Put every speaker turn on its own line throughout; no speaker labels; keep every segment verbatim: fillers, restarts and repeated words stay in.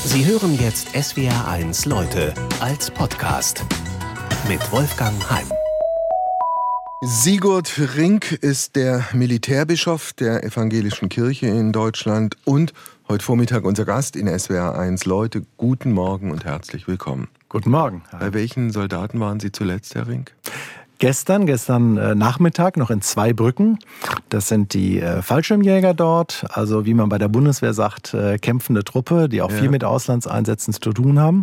Sie hören jetzt S W R eins Leute als Podcast mit Wolfgang Heim.
Sigurd Rink ist der Militärbischof der Evangelischen Kirche in Deutschland und heute Vormittag unser Gast in S W R eins Leute. Guten Morgen und herzlich willkommen.
Guten Morgen.
Bei welchen Soldaten waren Sie zuletzt, Herr Rink?
Gestern, gestern äh, Nachmittag noch in Zweibrücken. Das sind die äh, Fallschirmjäger dort, also wie man bei der Bundeswehr sagt, äh, kämpfende Truppe, die auch ja. viel mit Auslandseinsätzen zu tun haben.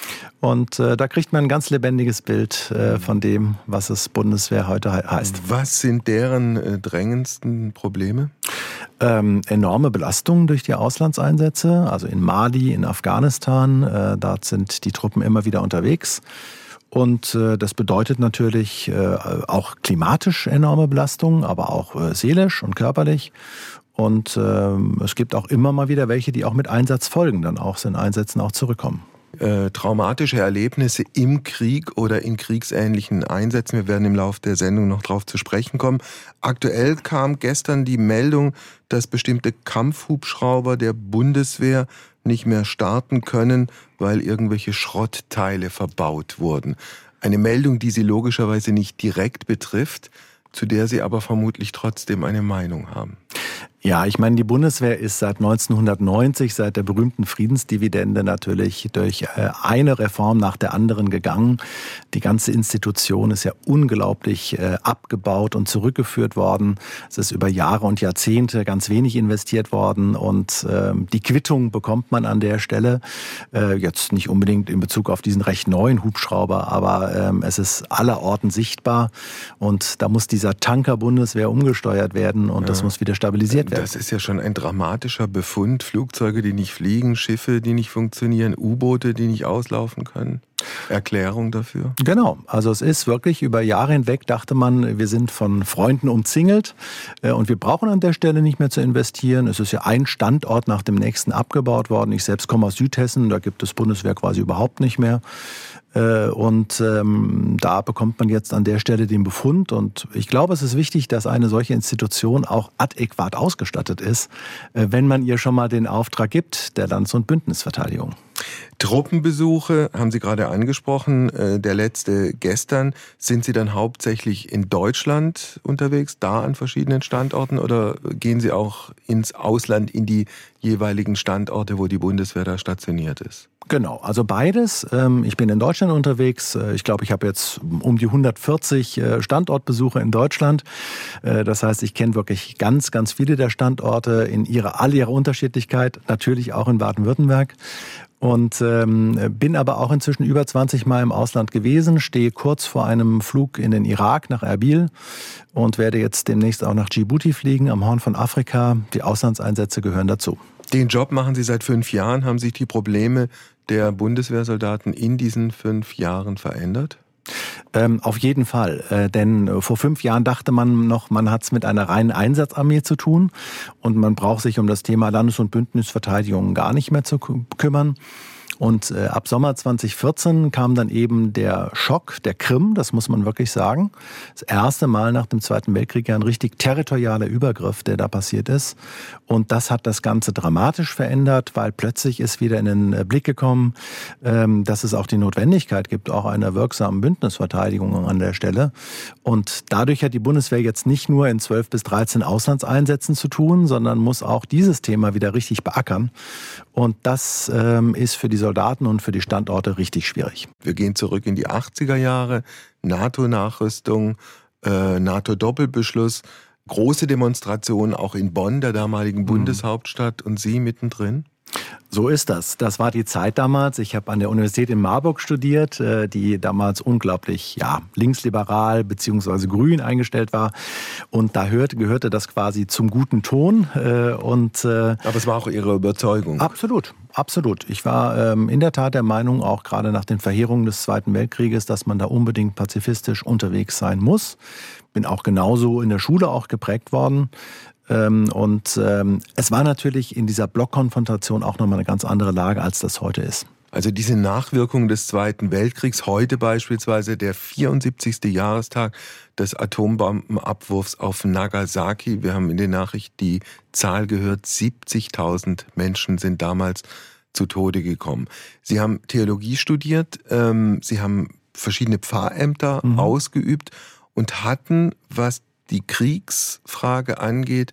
Und äh, da kriegt man ein ganz lebendiges Bild äh, von dem, was es Bundeswehr heute he- heißt.
Was sind deren äh, drängendsten Probleme?
Ähm, enorme Belastungen durch die Auslandseinsätze, also in Mali, in Afghanistan, äh, dort sind die Truppen immer wieder unterwegs. Und äh, das bedeutet natürlich äh, auch klimatisch enorme Belastungen, aber auch äh, seelisch und körperlich. Und äh, es gibt auch immer mal wieder welche, die auch mit Einsatzfolgen dann auch in Einsätzen auch zurückkommen.
Äh, traumatische Erlebnisse im Krieg oder in kriegsähnlichen Einsätzen. Wir werden im Laufe der Sendung noch darauf zu sprechen kommen. Aktuell kam gestern die Meldung, dass bestimmte Kampfhubschrauber der Bundeswehr nicht mehr starten können, weil irgendwelche Schrottteile verbaut wurden. Eine Meldung, die Sie logischerweise nicht direkt betrifft, zu der Sie aber vermutlich trotzdem eine Meinung haben.
Ja, ich meine, die Bundeswehr ist seit neunzehnhundertneunzig, seit der berühmten Friedensdividende natürlich durch eine Reform nach der anderen gegangen. Die ganze Institution ist ja unglaublich abgebaut und zurückgeführt worden. Es ist über Jahre und Jahrzehnte ganz wenig investiert worden und die Quittung bekommt man an der Stelle. Jetzt nicht unbedingt in Bezug auf diesen recht neuen Hubschrauber, aber es ist allerorten sichtbar und da muss dieser Tanker Bundeswehr umgesteuert werden und ja. das muss wieder stabilisiert werden.
Das ist ja schon ein dramatischer Befund. Flugzeuge, die nicht fliegen, Schiffe, die nicht funktionieren, U-Boote, die nicht auslaufen können. Erklärung dafür?
Genau, also es ist wirklich über Jahre hinweg, dachte man, wir sind von Freunden umzingelt und wir brauchen an der Stelle nicht mehr zu investieren. Es ist ja ein Standort nach dem nächsten abgebaut worden. Ich selbst komme aus Südhessen, da gibt es Bundeswehr quasi überhaupt nicht mehr. Und ähm, da bekommt man jetzt an der Stelle den Befund. Und ich glaube, es ist wichtig, dass eine solche Institution auch adäquat ausgestattet ist, äh, wenn man ihr schon mal den Auftrag gibt, der Landes- und Bündnisverteidigung.
Truppenbesuche haben Sie gerade angesprochen, äh, der letzte gestern. Sind Sie dann hauptsächlich in Deutschland unterwegs, da an verschiedenen Standorten, oder gehen Sie auch ins Ausland, in die jeweiligen Standorte, wo die Bundeswehr da stationiert ist?
Genau, also beides. Ich bin in Deutschland unterwegs. Ich glaube, ich habe jetzt um die hundertvierzig Standortbesuche in Deutschland. Das heißt, ich kenne wirklich ganz, ganz viele der Standorte in ihrer, all ihrer Unterschiedlichkeit. Natürlich auch in Baden-Württemberg. Und ähm, bin aber auch inzwischen über zwanzig Mal im Ausland gewesen, stehe kurz vor einem Flug in den Irak nach Erbil und werde jetzt demnächst auch nach Djibouti fliegen, am Horn von Afrika. Die Auslandseinsätze gehören dazu.
Den Job machen Sie seit fünf Jahren. Haben sich die Probleme der Bundeswehrsoldaten in diesen fünf Jahren verändert?
Ähm, auf jeden Fall, äh, denn vor fünf Jahren dachte man noch, man hat es mit einer reinen Einsatzarmee zu tun und man braucht sich um das Thema Landes- und Bündnisverteidigung gar nicht mehr zu kümmern. Und äh, ab Sommer zwanzig vierzehn kam dann eben der Schock der Krim, das muss man wirklich sagen. Das erste Mal nach dem Zweiten Weltkrieg ja ein richtig territorialer Übergriff, der da passiert ist. Und das hat das Ganze dramatisch verändert, weil plötzlich ist wieder in den Blick gekommen, ähm, dass es auch die Notwendigkeit gibt, auch einer wirksamen Bündnisverteidigung an der Stelle. Und dadurch hat die Bundeswehr jetzt nicht nur in zwölf bis dreizehn Auslandseinsätzen zu tun, sondern muss auch dieses Thema wieder richtig beackern. Und das ähm, ist für die Soldaten und für die Standorte richtig schwierig.
Wir gehen zurück in die achtziger Jahre, NATO-Nachrüstung, äh, NATO-Doppelbeschluss, große Demonstrationen auch in Bonn, der damaligen mhm. Bundeshauptstadt, und Sie mittendrin?
So ist das. Das war die Zeit damals. Ich habe an der Universität in Marburg studiert, die damals unglaublich ja, linksliberal bzw. grün eingestellt war. Und da hörte, gehörte das quasi zum guten Ton. Und,
Aber es war auch Ihre Überzeugung?
Absolut, absolut. Ich war ähm, in der Tat der Meinung, auch gerade nach den Verheerungen des Zweiten Weltkrieges, dass man da unbedingt pazifistisch unterwegs sein muss. Bin auch genauso in der Schule auch geprägt worden. Und ähm, es war natürlich in dieser Blockkonfrontation auch nochmal eine ganz andere Lage, als das heute ist.
Also diese Nachwirkungen des Zweiten Weltkriegs, heute beispielsweise der vierundsiebzigste Jahrestag des Atombombenabwurfs auf Nagasaki. Wir haben in den Nachrichten die Zahl gehört, siebzigtausend Menschen sind damals zu Tode gekommen. Sie haben Theologie studiert, ähm, Sie haben verschiedene Pfarrämter mhm. ausgeübt und hatten, was die Kriegsfrage angeht,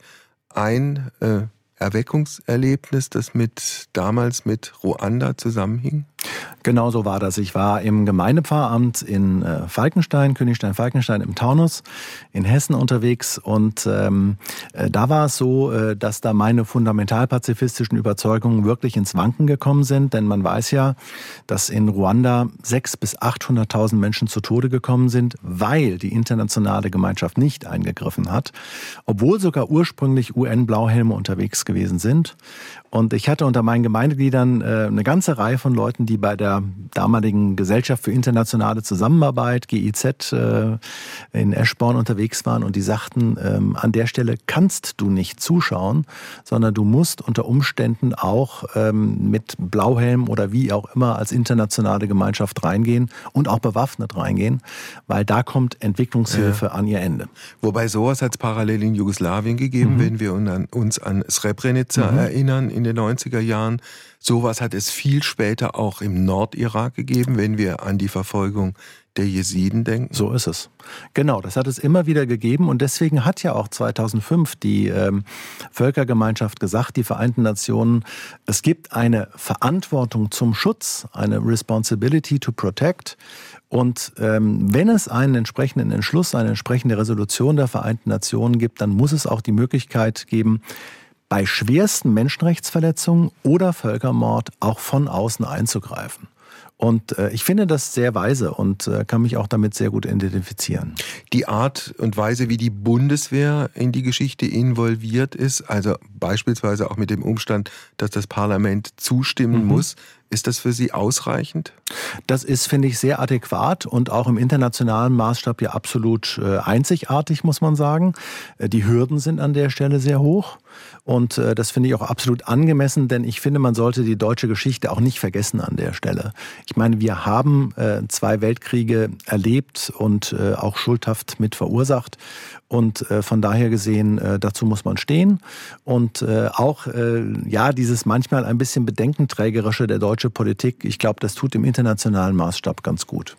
ein äh, Erweckungserlebnis, das mit damals mit Ruanda zusammenhing?
Genau so war das. Ich war im Gemeindepfarramt in äh, Falkenstein, Königstein-Falkenstein im Taunus in Hessen unterwegs und ähm, äh, da war es so, äh, dass da meine fundamentalpazifistischen Überzeugungen wirklich ins Wanken gekommen sind, denn man weiß ja, dass in Ruanda sechshunderttausend bis achthunderttausend Menschen zu Tode gekommen sind, weil die internationale Gemeinschaft nicht eingegriffen hat, obwohl sogar ursprünglich U N-Blauhelme unterwegs gewesen sind. Und ich hatte unter meinen Gemeindegliedern äh, eine ganze Reihe von Leuten, die bei der damaligen Gesellschaft für internationale Zusammenarbeit, G I Z, äh, in Eschborn unterwegs waren und die sagten, ähm, an der Stelle kannst du nicht zuschauen, sondern du musst unter Umständen auch ähm, mit Blauhelm oder wie auch immer als internationale Gemeinschaft reingehen und auch bewaffnet reingehen, weil da kommt Entwicklungshilfe ja. an ihr Ende.
Wobei sowas hat es parallel in Jugoslawien gegeben, mhm. wenn wir uns an Srebrenica mhm. erinnern, in den neunziger Jahren. Sowas hat es viel später auch im Nordirak gegeben, wenn wir an die Verfolgung der Jesiden denken.
So ist es. Genau, das hat es immer wieder gegeben und deswegen hat ja auch zweitausendfünf die ähm, Völkergemeinschaft gesagt, die Vereinten Nationen, es gibt eine Verantwortung zum Schutz, eine Responsibility to Protect. Und ähm, wenn es einen entsprechenden Entschluss, eine entsprechende Resolution der Vereinten Nationen gibt, dann muss es auch die Möglichkeit geben, bei schwersten Menschenrechtsverletzungen oder Völkermord auch von außen einzugreifen. Und äh, ich finde das sehr weise und äh, kann mich auch damit sehr gut identifizieren.
Die Art und Weise, wie die Bundeswehr in die Geschichte involviert ist, also beispielsweise auch mit dem Umstand, dass das Parlament zustimmen mhm. muss, ist das für Sie ausreichend?
Das ist, finde ich, sehr adäquat und auch im internationalen Maßstab ja absolut äh, einzigartig, muss man sagen. Äh, die Hürden sind an der Stelle sehr hoch und äh, das finde ich auch absolut angemessen, denn ich finde, man sollte die deutsche Geschichte auch nicht vergessen an der Stelle. Ich meine, wir haben äh, zwei Weltkriege erlebt und äh, auch schuldhaft mit verursacht. Und äh, von daher gesehen, äh, dazu muss man stehen. Und äh, auch, äh, ja, dieses manchmal ein bisschen bedenkenträgerische der deutschen Politik, ich glaube, das tut im internationalen Maßstab ganz gut.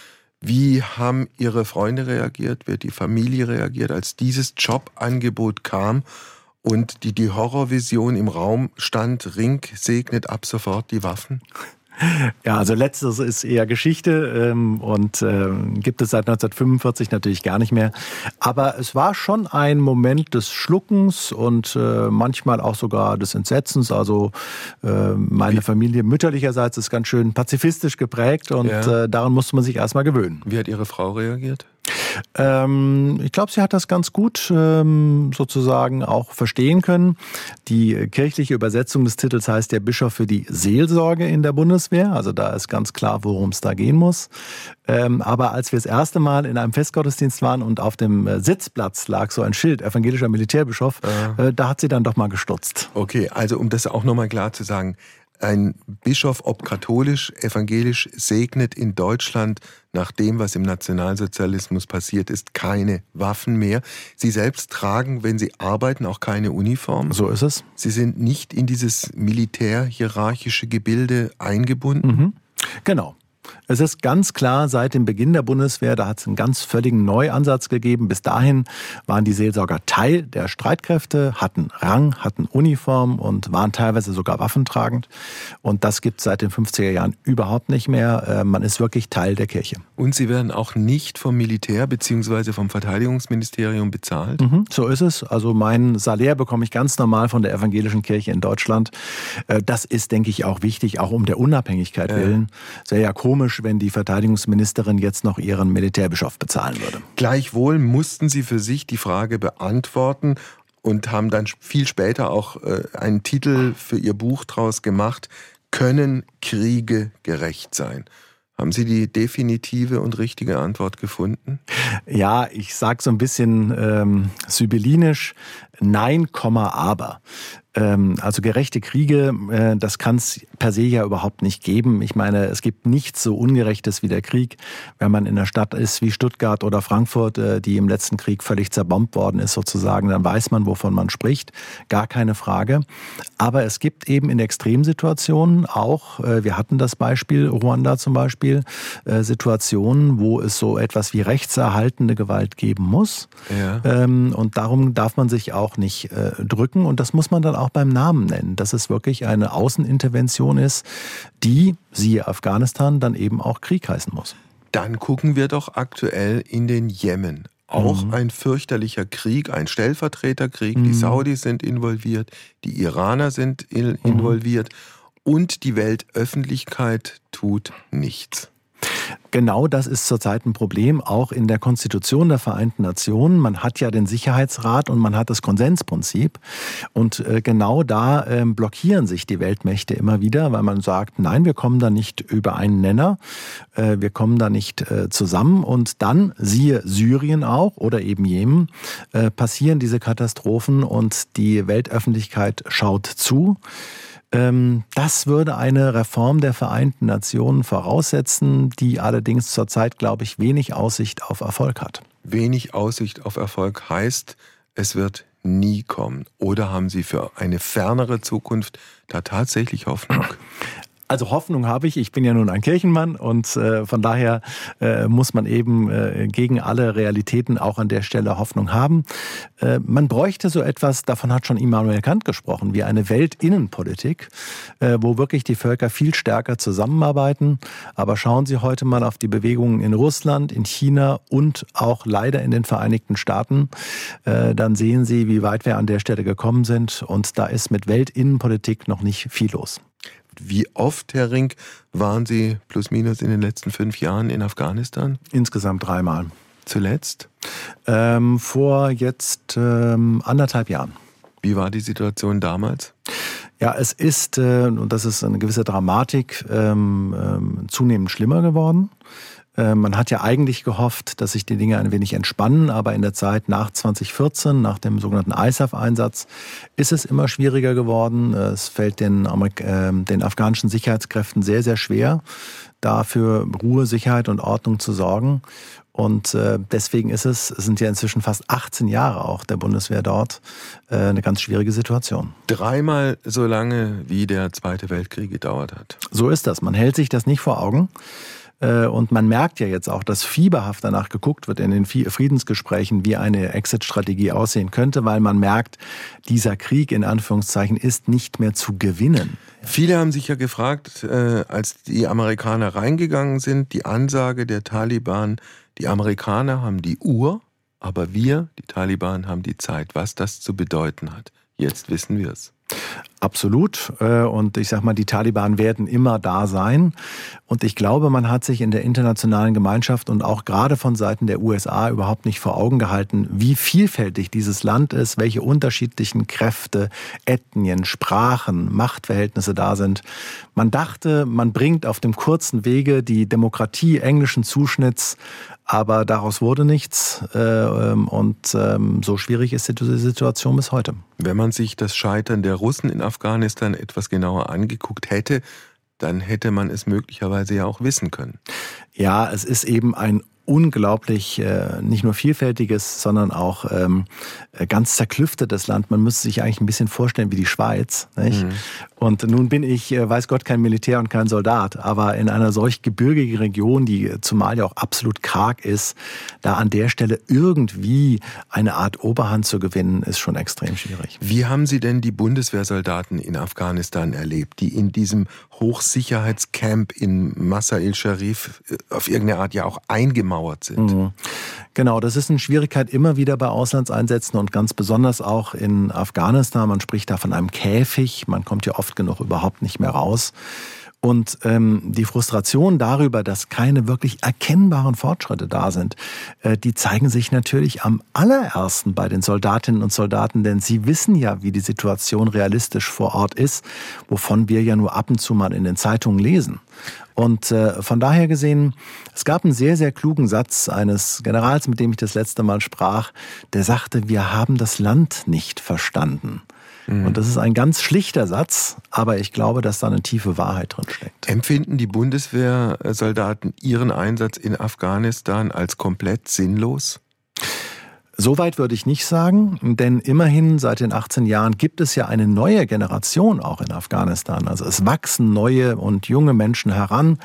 Wie haben Ihre Freunde reagiert, wie hat die Familie reagiert, als dieses Jobangebot kam und die, die Horrorvision im Raum stand, Ring segnet ab sofort die Waffen?
Ja, also letzteres ist eher Geschichte ähm, und äh, gibt es seit neunzehnhundertfünfundvierzig natürlich gar nicht mehr. Aber es war schon ein Moment des Schluckens und äh, manchmal auch sogar des Entsetzens. Also äh, meine Wie? Familie mütterlicherseits ist ganz schön pazifistisch geprägt und ja. äh, daran musste man sich erstmal gewöhnen.
Wie hat Ihre Frau reagiert?
Ähm, ich glaube, sie hat das ganz gut ähm, sozusagen auch verstehen können. Die kirchliche Übersetzung des Titels heißt der Bischof für die Seelsorge in der Bundeswehr. Also da ist ganz klar, worum es da gehen muss. Ähm, aber als wir das erste Mal in einem Festgottesdienst waren und auf dem äh, Sitzplatz lag so ein Schild, evangelischer Militärbischof, äh. Äh, da hat sie dann doch mal gestutzt.
Okay, also um das auch nochmal klar zu sagen, ein Bischof, ob katholisch, evangelisch, segnet in Deutschland nach dem, was im Nationalsozialismus passiert ist, keine Waffen mehr. Sie selbst tragen, wenn Sie arbeiten, auch keine Uniform.
So ist es.
Sie sind nicht in dieses militär-hierarchische Gebilde eingebunden.
Mhm. Genau. Es ist ganz klar, seit dem Beginn der Bundeswehr, da hat es einen ganz völligen Neuansatz gegeben. Bis dahin waren die Seelsorger Teil der Streitkräfte, hatten Rang, hatten Uniform und waren teilweise sogar waffentragend. Und das gibt es seit den fünfziger Jahren überhaupt nicht mehr. Man ist wirklich Teil der Kirche.
Und Sie werden auch nicht vom Militär bzw. vom Verteidigungsministerium bezahlt?
Mhm, so ist es. Also mein Salär bekomme ich ganz normal von der evangelischen Kirche in Deutschland. Das ist, denke ich, auch wichtig, auch um der Unabhängigkeit willen. Äh. Sehr ja komisch, wenn die Verteidigungsministerin jetzt noch ihren Militärbischof bezahlen würde.
Gleichwohl mussten Sie für sich die Frage beantworten und haben dann viel später auch äh, einen Titel für Ihr Buch draus gemacht, Können Kriege gerecht sein? Haben Sie die definitive und richtige Antwort gefunden?
Ja, ich sage so ein bisschen ähm, sibyllinisch, nein, Komma, aber. Ähm, also gerechte Kriege, äh, das kann es per se ja überhaupt nicht geben. Ich meine, es gibt nichts so Ungerechtes wie der Krieg. Wenn man in einer Stadt ist wie Stuttgart oder Frankfurt, die im letzten Krieg völlig zerbombt worden ist sozusagen, dann weiß man, wovon man spricht. Gar keine Frage. Aber es gibt eben in Extremsituationen auch, wir hatten das Beispiel Ruanda zum Beispiel, Situationen, wo es so etwas wie rechtserhaltende Gewalt geben muss. Ja. Und darum darf man sich auch nicht drücken. Und das muss man dann auch beim Namen nennen, dass es wirklich eine Außenintervention ist, die, siehe Afghanistan, dann eben auch Krieg heißen muss.
Dann gucken wir doch aktuell in den Jemen. Auch mhm. ein fürchterlicher Krieg, ein Stellvertreterkrieg. Mhm. Die Saudis sind involviert, die Iraner sind involviert mhm. und die Weltöffentlichkeit tut nichts.
Genau das ist zurzeit ein Problem, auch in der Konstitution der Vereinten Nationen. Man hat ja den Sicherheitsrat und man hat das Konsensprinzip. Und genau da blockieren sich die Weltmächte immer wieder, weil man sagt, nein, wir kommen da nicht über einen Nenner, wir kommen da nicht zusammen. Und dann, siehe Syrien auch oder eben Jemen, passieren diese Katastrophen und die Weltöffentlichkeit schaut zu. Das würde eine Reform der Vereinten Nationen voraussetzen, die allerdings zurzeit, glaube ich, wenig Aussicht auf Erfolg hat.
Wenig Aussicht auf Erfolg heißt, es wird nie kommen. Oder haben Sie für eine fernere Zukunft da tatsächlich Hoffnung?
Also Hoffnung habe ich. Ich bin ja nun ein Kirchenmann und äh, von daher äh, muss man eben äh, gegen alle Realitäten auch an der Stelle Hoffnung haben. Äh, man bräuchte so etwas, davon hat schon Immanuel Kant gesprochen, wie eine Weltinnenpolitik, äh, wo wirklich die Völker viel stärker zusammenarbeiten. Aber schauen Sie heute mal auf die Bewegungen in Russland, in China und auch leider in den Vereinigten Staaten. Äh, dann sehen Sie, wie weit wir an der Stelle gekommen sind. Und da ist mit Weltinnenpolitik noch nicht viel los.
Wie oft, Herr Rink, waren Sie plus minus in den letzten fünf Jahren in Afghanistan?
Insgesamt dreimal.
Zuletzt?
Ähm, vor jetzt ähm, anderthalb Jahren.
Wie war die Situation damals?
Ja, es ist, äh, und das ist eine gewisse Dramatik, ähm, ähm, zunehmend schlimmer geworden. Man hat ja eigentlich gehofft, dass sich die Dinge ein wenig entspannen, aber in der Zeit nach zwanzig vierzehn, nach dem sogenannten I S A F-Einsatz, ist es immer schwieriger geworden. Es fällt den, Amerik- äh, den afghanischen Sicherheitskräften sehr, sehr schwer, dafür Ruhe, Sicherheit und Ordnung zu sorgen. Und äh, deswegen ist es, es sind ja inzwischen fast achtzehn Jahre auch der Bundeswehr dort, äh, eine ganz schwierige Situation.
Dreimal so lange, wie der Zweite Weltkrieg gedauert hat.
So ist das. Man hält sich das nicht vor Augen. Und man merkt ja jetzt auch, dass fieberhaft danach geguckt wird in den Friedensgesprächen, wie eine Exit-Strategie aussehen könnte, weil man merkt, dieser Krieg in Anführungszeichen ist nicht mehr zu gewinnen.
Viele haben sich ja gefragt, äh, als die Amerikaner reingegangen sind, die Ansage der Taliban, die Amerikaner haben die Uhr, aber wir, die Taliban, haben die Zeit, was das zu bedeuten hat. Jetzt wissen wir es.
Absolut. Und ich sag mal, die Taliban werden immer da sein. Und ich glaube, man hat sich in der internationalen Gemeinschaft und auch gerade von Seiten der U S A überhaupt nicht vor Augen gehalten, wie vielfältig dieses Land ist, welche unterschiedlichen Kräfte, Ethnien, Sprachen, Machtverhältnisse da sind. Man dachte, man bringt auf dem kurzen Wege die Demokratie englischen Zuschnitts, aber daraus wurde nichts und so schwierig ist die Situation bis heute.
Wenn man sich das Scheitern der Russen in Afghanistan etwas genauer angeguckt hätte, dann hätte man es möglicherweise ja auch wissen können.
Ja, es ist eben ein unglaublich, äh, nicht nur vielfältiges, sondern auch ähm, ganz zerklüftetes Land. Man müsste sich eigentlich ein bisschen vorstellen wie die Schweiz. Nicht? Mhm. Und nun bin ich, äh, weiß Gott, kein Militär und kein Soldat, aber in einer solch gebirgigen Region, die zumal ja auch absolut karg ist, da an der Stelle irgendwie eine Art Oberhand zu gewinnen, ist schon extrem schwierig.
Wie haben Sie denn die Bundeswehrsoldaten in Afghanistan erlebt, die in diesem Hochsicherheitscamp in Masa el-Sharif auf irgendeine Art ja auch eingemauert sind?
Mhm. Genau, das ist eine Schwierigkeit immer wieder bei Auslandseinsätzen und ganz besonders auch in Afghanistan. Man spricht da von einem Käfig, man kommt ja oft genug überhaupt nicht mehr raus. Und ähm, die Frustration darüber, dass keine wirklich erkennbaren Fortschritte da sind, äh, die zeigen sich natürlich am allerersten bei den Soldatinnen und Soldaten, denn sie wissen ja, wie die Situation realistisch vor Ort ist, wovon wir ja nur ab und zu mal in den Zeitungen lesen. Und äh, von daher gesehen, es gab einen sehr, sehr klugen Satz eines Generals, mit dem ich das letzte Mal sprach, der sagte, wir haben das Land nicht verstanden. Mhm. Und das ist ein ganz schlichter Satz, aber ich glaube, dass da eine tiefe Wahrheit drin steckt.
Empfinden die Bundeswehrsoldaten ihren Einsatz in Afghanistan als komplett sinnlos?
Soweit würde ich nicht sagen, denn immerhin seit den achtzehn Jahren gibt es ja eine neue Generation auch in Afghanistan. Also es wachsen neue und junge Menschen heran.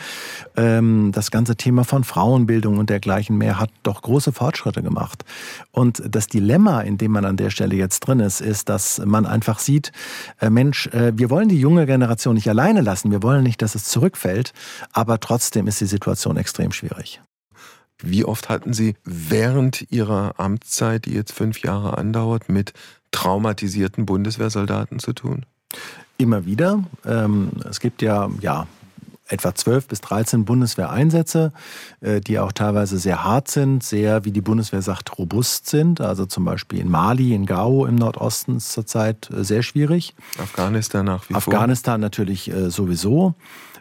Das ganze Thema von Frauenbildung und dergleichen mehr hat doch große Fortschritte gemacht. Und das Dilemma, in dem man an der Stelle jetzt drin ist, ist, dass man einfach sieht, Mensch, wir wollen die junge Generation nicht alleine lassen, wir wollen nicht, dass es zurückfällt, aber trotzdem ist die Situation extrem schwierig.
Wie oft hatten Sie während Ihrer Amtszeit, die jetzt fünf Jahre andauert, mit traumatisierten Bundeswehrsoldaten zu tun?
Immer wieder. Es gibt ja, ja etwa zwölf bis dreizehn Bundeswehreinsätze, die auch teilweise sehr hart sind, sehr, wie die Bundeswehr sagt, robust sind. Also zum Beispiel in Mali, in Gao im Nordosten ist zurzeit sehr schwierig.
Afghanistan nach wie vor.
Afghanistan natürlich sowieso.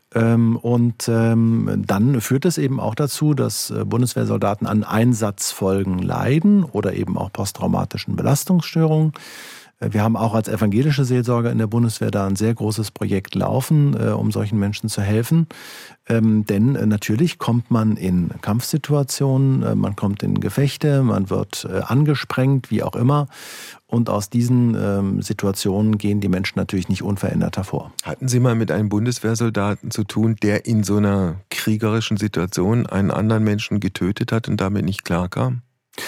Und dann führt es eben auch dazu, dass Bundeswehrsoldaten an Einsatzfolgen leiden oder eben auch posttraumatischen Belastungsstörungen. Wir haben auch als evangelische Seelsorger in der Bundeswehr da ein sehr großes Projekt laufen, um solchen Menschen zu helfen. Denn natürlich kommt man in Kampfsituationen, man kommt in Gefechte, man wird angesprengt, wie auch immer. Und aus diesen ähm, Situationen gehen die Menschen natürlich nicht unverändert hervor.
Hatten Sie mal mit einem Bundeswehrsoldaten zu tun, der in so einer kriegerischen Situation einen anderen Menschen getötet hat und damit nicht klarkam?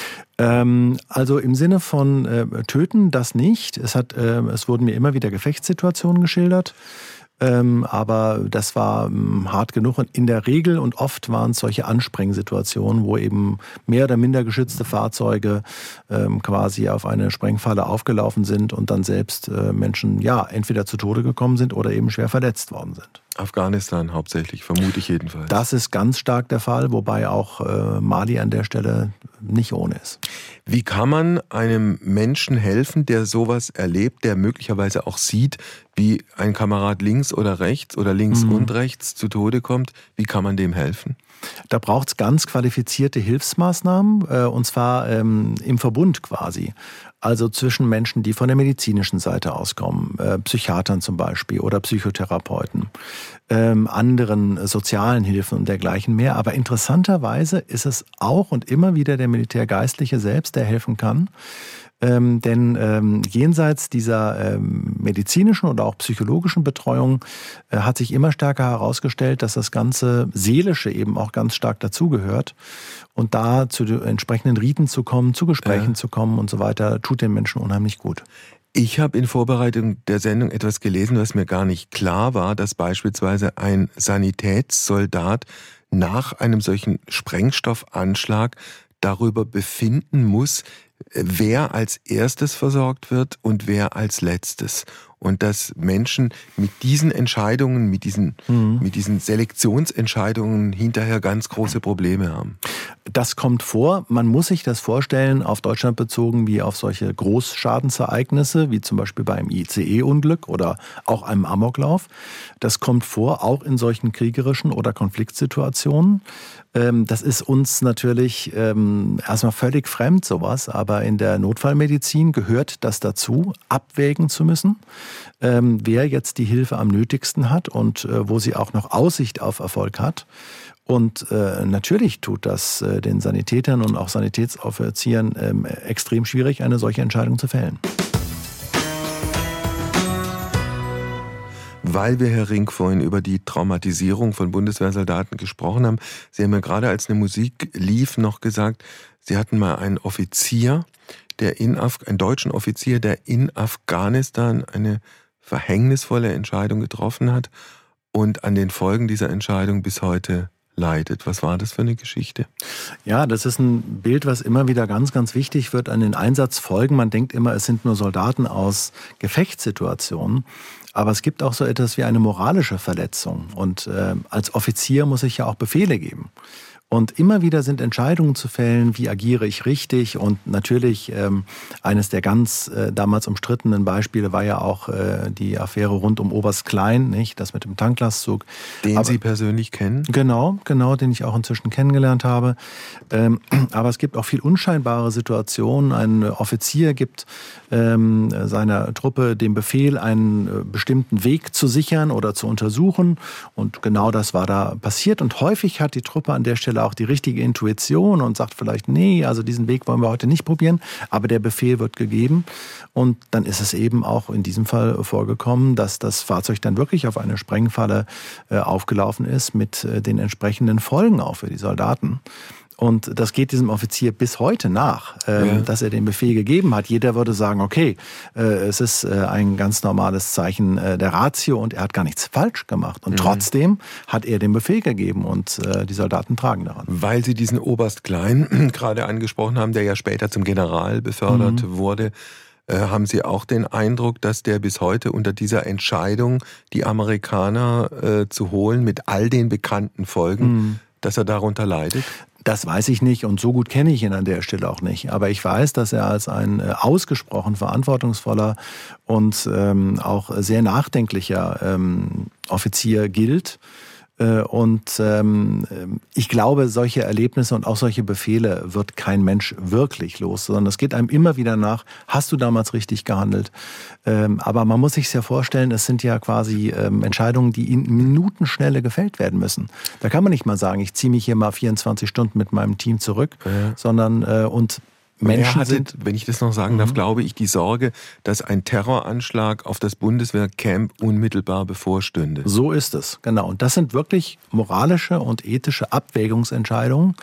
Ähm, also im Sinne von äh, töten, das nicht. Es, hat, äh, es wurden mir immer wieder Gefechtssituationen geschildert. Ähm, aber das war ähm, hart genug und in der Regel und oft waren es solche Ansprengsituationen, wo eben mehr oder minder geschützte Fahrzeuge ähm, quasi auf eine Sprengfalle aufgelaufen sind und dann selbst äh, Menschen ja entweder zu Tode gekommen sind oder eben schwer verletzt worden sind.
Afghanistan hauptsächlich, vermute ich jedenfalls.
Das ist ganz stark der Fall, wobei auch äh, Mali an der Stelle nicht ohne ist.
Wie kann man einem Menschen helfen, der sowas erlebt, der möglicherweise auch sieht, wie ein Kamerad links oder rechts oder links mhm. und rechts zu Tode kommt? Wie kann man dem helfen?
Da braucht es ganz qualifizierte Hilfsmaßnahmen, äh, und zwar ähm, im Verbund quasi. Also zwischen Menschen, die von der medizinischen Seite auskommen, äh, Psychiatern zum Beispiel oder Psychotherapeuten, ähm, anderen sozialen Hilfen und dergleichen mehr. Aber interessanterweise ist es auch und immer wieder der Militärgeistliche selbst, der helfen kann. Ähm, denn ähm, jenseits dieser ähm, medizinischen oder auch psychologischen Betreuung äh, hat sich immer stärker herausgestellt, dass das ganze Seelische eben auch ganz stark dazugehört. Und da zu den entsprechenden Riten zu kommen, zu Gesprächen ja. zu kommen und so weiter, tut den Menschen unheimlich gut.
Ich habe in Vorbereitung der Sendung etwas gelesen, was mir gar nicht klar war, dass beispielsweise ein Sanitätssoldat nach einem solchen Sprengstoffanschlag darüber befinden muss, wer als erstes versorgt wird und wer als letztes. Und dass Menschen mit diesen Entscheidungen, mit diesen, mhm. mit diesen Selektionsentscheidungen hinterher ganz große Probleme haben.
Das kommt vor. Man muss sich das vorstellen, auf Deutschland bezogen, wie auf solche Großschadensereignisse, wie zum Beispiel beim I C E-Unglück oder auch einem Amoklauf. Das kommt vor, auch in solchen kriegerischen oder Konfliktsituationen. Das ist uns natürlich erstmal völlig fremd, sowas, aber in der Notfallmedizin gehört das dazu, abwägen zu müssen, wer jetzt die Hilfe am nötigsten hat und wo sie auch noch Aussicht auf Erfolg hat. Und äh, natürlich tut das äh, den Sanitätern und auch Sanitätsoffizieren äh, extrem schwierig, eine solche Entscheidung zu fällen.
Weil wir, Herr Rink, vorhin über die Traumatisierung von Bundeswehrsoldaten gesprochen haben, Sie haben ja gerade, als eine Musik lief, noch gesagt, Sie hatten mal einen Offizier, der in Af- einen deutschen Offizier, der in Afghanistan eine verhängnisvolle Entscheidung getroffen hat und an den Folgen dieser Entscheidung bis heute leidet. Was war das für eine Geschichte?
Ja, das ist ein Bild, was immer wieder ganz, ganz wichtig wird an den Einsatzfolgen. Man denkt immer, es sind nur Soldaten aus Gefechtssituationen. Aber es gibt auch so etwas wie eine moralische Verletzung. Und äh, als Offizier muss ich ja auch Befehle geben. Und immer wieder sind Entscheidungen zu fällen, wie agiere ich richtig. Und natürlich ähm, eines der ganz äh, damals umstrittenen Beispiele war ja auch äh, die Affäre rund um Oberst Klein, nicht? Das mit dem Tanklastzug.
Den
aber,
Sie persönlich kennen?
Genau, genau, den ich auch inzwischen kennengelernt habe. Ähm, aber es gibt auch viel unscheinbare Situationen. Ein Offizier gibt ähm, seiner Truppe den Befehl, einen äh, bestimmten Weg zu sichern oder zu untersuchen. Und genau das war da passiert. Und häufig hat die Truppe an der Stelle auch die richtige Intuition und sagt vielleicht, nee, also diesen Weg wollen wir heute nicht probieren. Aber der Befehl wird gegeben. Und dann ist es eben auch in diesem Fall vorgekommen, dass das Fahrzeug dann wirklich auf eine Sprengfalle äh, aufgelaufen ist mit äh, den entsprechenden Folgen auch für die Soldaten. Und das geht diesem Offizier bis heute nach, äh, ja. dass er den Befehl gegeben hat. Jeder würde sagen, okay, äh, es ist äh, ein ganz normales Zeichen äh, der Ratio und er hat gar nichts falsch gemacht. Und mhm. trotzdem hat er den Befehl gegeben und äh, die Soldaten tragen daran.
Weil Sie diesen Oberst Klein gerade angesprochen haben, der ja später zum General befördert mhm. wurde, äh, haben Sie auch den Eindruck, dass der bis heute unter dieser Entscheidung, die Amerikaner äh, zu holen, mit all den bekannten Folgen, mhm. dass er darunter leidet?
Das weiß ich nicht und so gut kenne ich ihn an der Stelle auch nicht. Aber ich weiß, dass er als ein äh, ausgesprochen verantwortungsvoller und ähm, auch sehr nachdenklicher ähm, Offizier gilt. Äh, und ähm, ich glaube, solche Erlebnisse und auch solche Befehle wird kein Mensch wirklich los, sondern es geht einem immer wieder nach, hast du damals richtig gehandelt? Ähm, aber man muss sich ja vorstellen, es sind ja quasi ähm, Entscheidungen, die in Minutenschnelle gefällt werden müssen. Da kann man nicht mal sagen, ich ziehe mich hier mal vierundzwanzig Stunden mit meinem Team zurück, ja. sondern äh, und Menschen
hatte,
sind,
wenn ich das noch sagen darf, mhm. glaube ich, die Sorge, dass ein Terroranschlag auf das Bundeswehrcamp unmittelbar bevorstünde.
So ist es, genau. Und das sind wirklich moralische und ethische Abwägungsentscheidungen.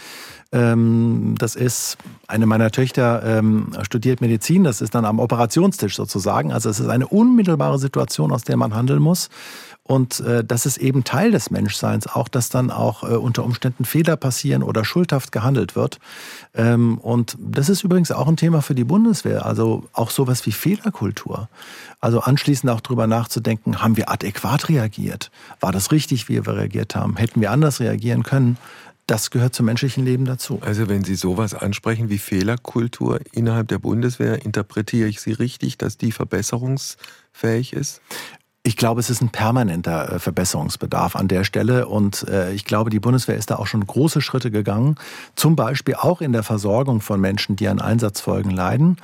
Das ist, eine meiner Töchter ähm, studiert Medizin, das ist dann am Operationstisch sozusagen. Also es ist eine unmittelbare Situation, aus der man handeln muss. Und äh, das ist eben Teil des Menschseins, auch dass dann auch äh, unter Umständen Fehler passieren oder schuldhaft gehandelt wird. Ähm, und das ist übrigens auch ein Thema für die Bundeswehr, also auch sowas wie Fehlerkultur. Also anschließend auch drüber nachzudenken, haben wir adäquat reagiert? War das richtig, wie wir reagiert haben? Hätten wir anders reagieren können? Das gehört zum menschlichen Leben dazu.
Also wenn Sie sowas ansprechen wie Fehlerkultur innerhalb der Bundeswehr, interpretiere ich Sie richtig, dass die verbesserungsfähig ist?
Ich glaube, es ist ein permanenter Verbesserungsbedarf an der Stelle und ich glaube, die Bundeswehr ist da auch schon große Schritte gegangen, zum Beispiel auch in der Versorgung von Menschen, die an Einsatzfolgen leiden.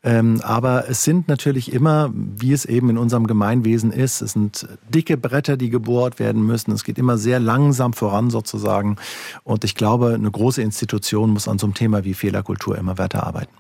Aber es sind natürlich immer, wie es eben in unserem Gemeinwesen ist, es sind dicke Bretter, die gebohrt werden müssen. Es geht immer sehr langsam voran sozusagen und ich glaube, eine große Institution muss an so einem Thema wie Fehlerkultur immer weiter arbeiten.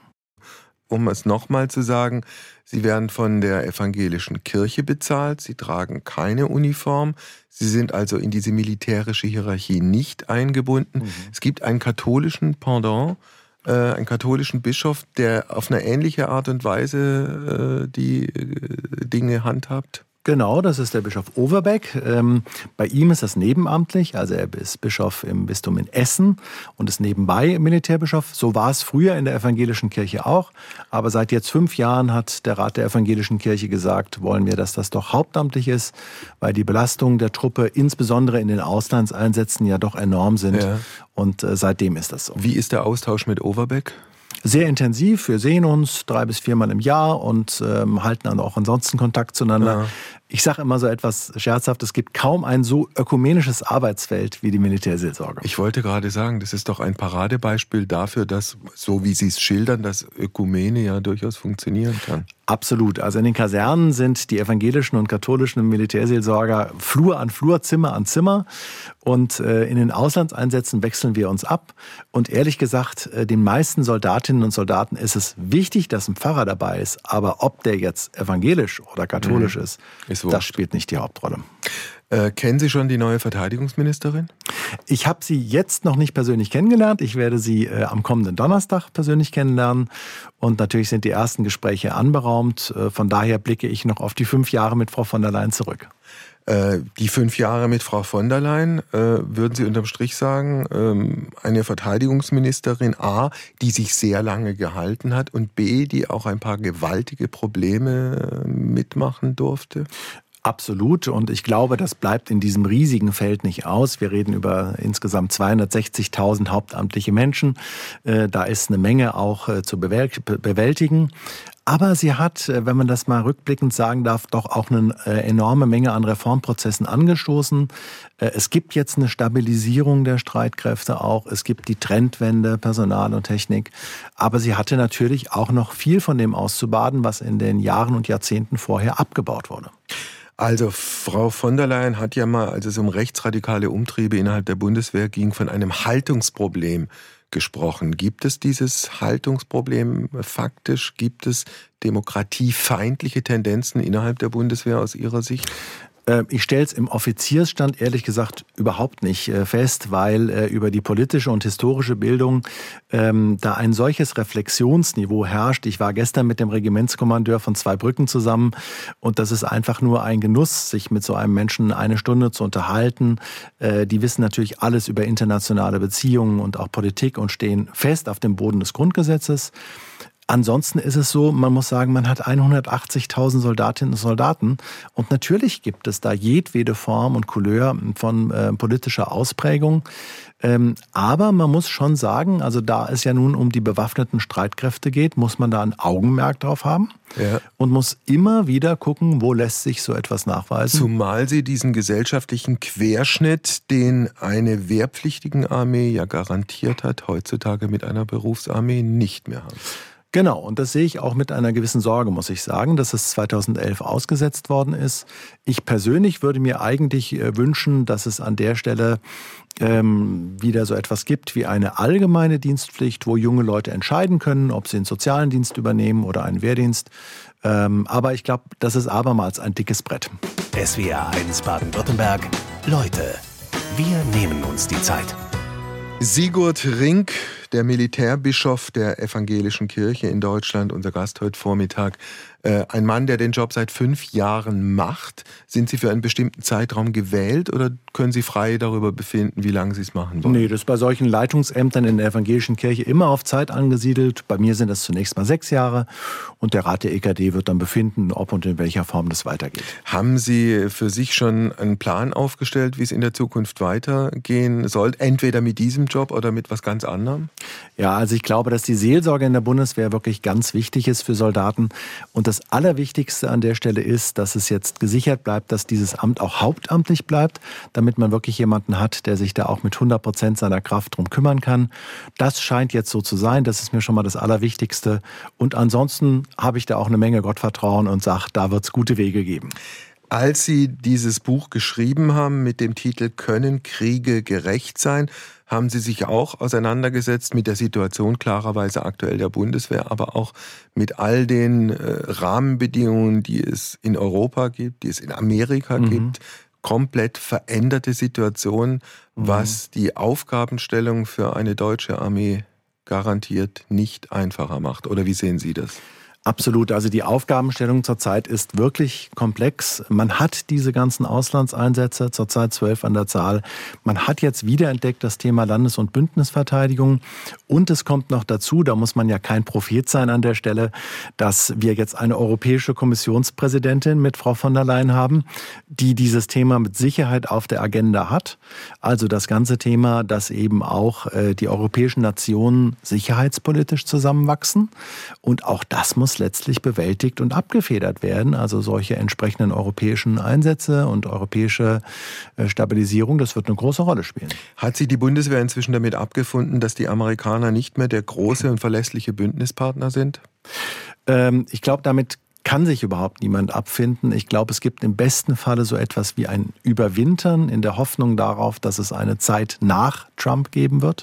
Um es nochmal zu sagen, Sie werden von der evangelischen Kirche bezahlt, Sie tragen keine Uniform, Sie sind also in diese militärische Hierarchie nicht eingebunden. Mhm. Es gibt einen katholischen Pendant, äh, einen katholischen Bischof, der auf eine ähnliche Art und Weise äh, die äh, Dinge handhabt.
Genau, das ist der Bischof Overbeck. Ähm, bei ihm ist das nebenamtlich, also er ist Bischof im Bistum in Essen und ist nebenbei Militärbischof. So war es früher in der evangelischen Kirche auch. Aber seit jetzt fünf Jahren hat der Rat der evangelischen Kirche gesagt, wollen wir, dass das doch hauptamtlich ist, weil die Belastungen der Truppe, insbesondere in den Auslandseinsätzen, ja doch enorm sind. Ja. Und äh, seitdem ist das so.
Wie ist der Austausch mit Overbeck?
Sehr intensiv. Wir sehen uns drei bis viermal im Jahr und ähm, halten dann auch ansonsten Kontakt zueinander. Ja. Ich sage immer so etwas scherzhaft, es gibt kaum ein so ökumenisches Arbeitsfeld wie die Militärseelsorge.
Ich wollte gerade sagen, das ist doch ein Paradebeispiel dafür, dass, so wie Sie es schildern, dass Ökumene ja durchaus funktionieren kann.
Absolut. Also in den Kasernen sind die evangelischen und katholischen Militärseelsorger Flur an Flur, Zimmer an Zimmer. Und äh, in den Auslandseinsätzen wechseln wir uns ab. Und ehrlich gesagt, äh, den meisten Soldatinnen und Soldaten ist es wichtig, dass ein Pfarrer dabei ist. Aber ob der jetzt evangelisch oder katholisch mhm. ist, ist das spielt nicht die Hauptrolle.
Äh, kennen Sie schon die neue Verteidigungsministerin?
Ich habe sie jetzt noch nicht persönlich kennengelernt. Ich werde sie äh, am kommenden Donnerstag persönlich kennenlernen. Und natürlich sind die ersten Gespräche anberaumt. Äh, von daher blicke ich noch auf die fünf Jahre mit Frau von der Leyen zurück.
Äh, die fünf Jahre mit Frau von der Leyen, äh, würden Sie unterm Strich sagen, ähm, eine Verteidigungsministerin A, die sich sehr lange gehalten hat und B, die auch ein paar gewaltige Probleme äh, mitmachen durfte?
Absolut. Und ich glaube, das bleibt in diesem riesigen Feld nicht aus. Wir reden über insgesamt zweihundertsechzigtausend hauptamtliche Menschen. Da ist eine Menge auch zu bewältigen. Aber sie hat, wenn man das mal rückblickend sagen darf, doch auch eine enorme Menge an Reformprozessen angestoßen. Es gibt jetzt eine Stabilisierung der Streitkräfte auch. Es gibt die Trendwende, Personal und Technik. Aber sie hatte natürlich auch noch viel von dem auszubaden, was in den Jahren und Jahrzehnten vorher abgebaut wurde.
Also Frau von der Leyen hat ja mal, als es um rechtsradikale Umtriebe innerhalb der Bundeswehr ging, von einem Haltungsproblem gesprochen. Gibt es dieses Haltungsproblem faktisch? Gibt es demokratiefeindliche Tendenzen innerhalb der Bundeswehr aus Ihrer Sicht?
Ich stelle es im Offiziersstand ehrlich gesagt überhaupt nicht fest, weil äh, über die politische und historische Bildung ähm, da ein solches Reflexionsniveau herrscht. Ich war gestern mit dem Regimentskommandeur von Zweibrücken zusammen und das ist einfach nur ein Genuss, sich mit so einem Menschen eine Stunde zu unterhalten. Äh, die wissen natürlich alles über internationale Beziehungen und auch Politik und stehen fest auf dem Boden des Grundgesetzes. Ansonsten ist es so, man muss sagen, man hat hundertachtzigtausend Soldatinnen und Soldaten und natürlich gibt es da jedwede Form und Couleur von äh, politischer Ausprägung. Ähm, aber man muss schon sagen, also da es ja nun um die bewaffneten Streitkräfte geht, muss man da ein Augenmerk drauf haben ja. und muss immer wieder gucken, wo lässt sich so etwas nachweisen.
Zumal sie diesen gesellschaftlichen Querschnitt, den eine Wehrpflichtigenarmee ja garantiert hat, heutzutage mit einer Berufsarmee nicht mehr haben.
Genau, und das sehe ich auch mit einer gewissen Sorge, muss ich sagen, dass es zweitausendelf ausgesetzt worden ist. Ich persönlich würde mir eigentlich wünschen, dass es an der Stelle ähm, wieder so etwas gibt wie eine allgemeine Dienstpflicht, wo junge Leute entscheiden können, ob sie einen sozialen Dienst übernehmen oder einen Wehrdienst. Ähm, aber ich glaube, das ist abermals ein dickes Brett.
S W R eins Baden-Württemberg. Leute, wir nehmen uns die Zeit.
Sigurd Rink, der Militärbischof der Evangelischen Kirche in Deutschland, unser Gast heute Vormittag. Äh, ein Mann, der den Job seit fünf Jahren macht. Sind Sie für einen bestimmten Zeitraum gewählt oder können Sie frei darüber befinden, wie lange Sie es machen wollen?
Nee, das ist bei solchen Leitungsämtern in der Evangelischen Kirche immer auf Zeit angesiedelt. Bei mir sind das zunächst mal sechs Jahre und der Rat der E K D wird dann befinden, ob und in welcher Form das weitergeht.
Haben Sie für sich schon einen Plan aufgestellt, wie es in der Zukunft weitergehen soll? Entweder mit diesem Job oder mit was ganz anderem?
Ja, also ich glaube, dass die Seelsorge in der Bundeswehr wirklich ganz wichtig ist für Soldaten. Und das Allerwichtigste an der Stelle ist, dass es jetzt gesichert bleibt, dass dieses Amt auch hauptamtlich bleibt, damit man wirklich jemanden hat, der sich da auch mit hundert Prozent seiner Kraft drum kümmern kann. Das scheint jetzt so zu sein. Das ist mir schon mal das Allerwichtigste. Und ansonsten habe ich da auch eine Menge Gottvertrauen und sage, da wird es gute Wege geben.
Als Sie dieses Buch geschrieben haben mit dem Titel »Können Kriege gerecht sein?«, haben Sie sich auch auseinandergesetzt mit der Situation klarerweise aktuell der Bundeswehr, aber auch mit all den äh, Rahmenbedingungen, die es in Europa gibt, die es in Amerika mhm. gibt. Komplett veränderte Situation, mhm. was die Aufgabenstellung für eine deutsche Armee garantiert nicht einfacher macht. Oder wie sehen Sie das?
Absolut. Also die Aufgabenstellung zurzeit ist wirklich komplex. Man hat diese ganzen Auslandseinsätze, zurzeit zwölf an der Zahl. Man hat jetzt wiederentdeckt das Thema Landes- und Bündnisverteidigung. Und es kommt noch dazu, da muss man ja kein Prophet sein an der Stelle, dass wir jetzt eine europäische Kommissionspräsidentin mit Frau von der Leyen haben, die dieses Thema mit Sicherheit auf der Agenda hat. Also das ganze Thema, dass eben auch die europäischen Nationen sicherheitspolitisch zusammenwachsen. Und auch das muss letztlich bewältigt und abgefedert werden. Also solche entsprechenden europäischen Einsätze und europäische Stabilisierung, das wird eine große Rolle spielen.
Hat sich die Bundeswehr inzwischen damit abgefunden, dass die Amerikaner nicht mehr der große und verlässliche Bündnispartner sind?
Ähm, ich glaube, damit kann sich überhaupt niemand abfinden. Ich glaube, es gibt im besten Falle so etwas wie ein Überwintern in der Hoffnung darauf, dass es eine Zeit nach Trump geben wird.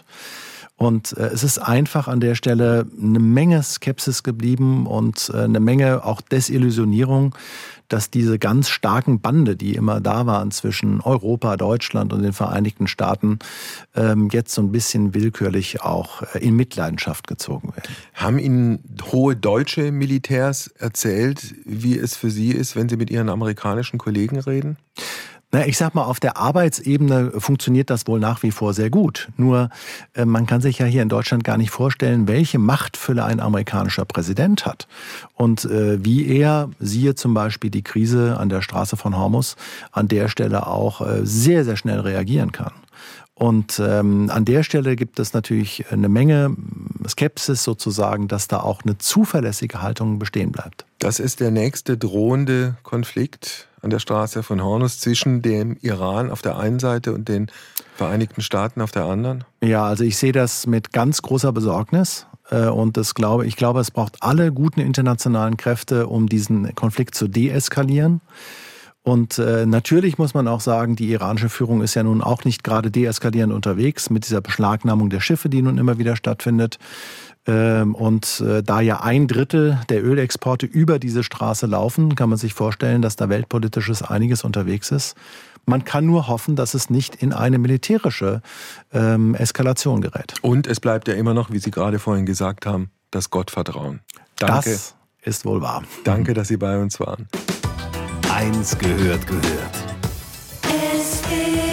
Und äh, es ist einfach an der Stelle eine Menge Skepsis geblieben und äh, eine Menge auch Desillusionierung, dass diese ganz starken Bande, die immer da waren zwischen Europa, Deutschland und den Vereinigten Staaten, ähm, jetzt so ein bisschen willkürlich auch äh, in Mitleidenschaft gezogen werden.
Haben Ihnen hohe deutsche Militärs erzählt, wie es für Sie ist, wenn Sie mit Ihren amerikanischen Kollegen reden?
Na, ich sag mal, auf der Arbeitsebene funktioniert das wohl nach wie vor sehr gut. Nur äh, man kann sich ja hier in Deutschland gar nicht vorstellen, welche Machtfülle ein amerikanischer Präsident hat. Und äh, wie er, siehe zum Beispiel die Krise an der Straße von Hormuz, an der Stelle auch äh, sehr, sehr schnell reagieren kann. Und ähm, an der Stelle gibt es natürlich eine Menge Skepsis sozusagen, dass da auch eine zuverlässige Haltung bestehen bleibt.
Das ist der nächste drohende Konflikt an der Straße von Hormuz zwischen dem Iran auf der einen Seite und den Vereinigten Staaten auf der anderen?
Ja, also ich sehe das mit ganz großer Besorgnis. Und das glaube, ich glaube, es braucht alle guten internationalen Kräfte, um diesen Konflikt zu deeskalieren. Und äh, natürlich muss man auch sagen, die iranische Führung ist ja nun auch nicht gerade deeskalierend unterwegs mit dieser Beschlagnahmung der Schiffe, die nun immer wieder stattfindet. Ähm, und äh, da ja ein Drittel der Ölexporte über diese Straße laufen, kann man sich vorstellen, dass da weltpolitisches einiges unterwegs ist. Man kann nur hoffen, dass es nicht in eine militärische ähm, Eskalation gerät.
Und es bleibt ja immer noch, wie Sie gerade vorhin gesagt haben, das Gottvertrauen. Danke.
Das ist wohl wahr.
Danke, dass Sie bei uns waren.
Eins gehört gehört.
S W